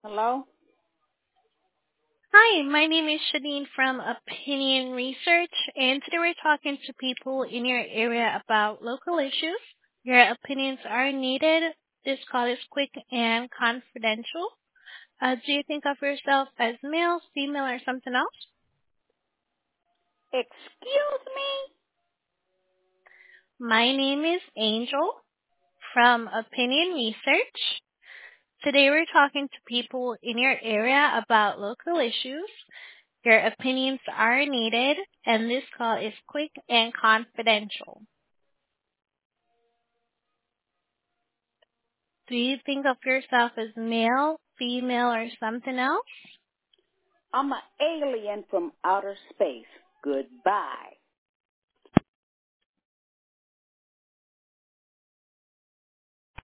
Hello? Hi, my name is Shadeen from Opinion Research, and today we're talking to people in your area about local issues. Your opinions are needed. This call is quick and confidential. Do you think of yourself as male, female, or something else? Excuse me? My name is Angel from Opinion Research. Today we're talking to people in your area about local issues. Your opinions are needed, and this call is quick and confidential. Do you think of yourself as male, female, or something else? I'm an alien from outer space. Goodbye.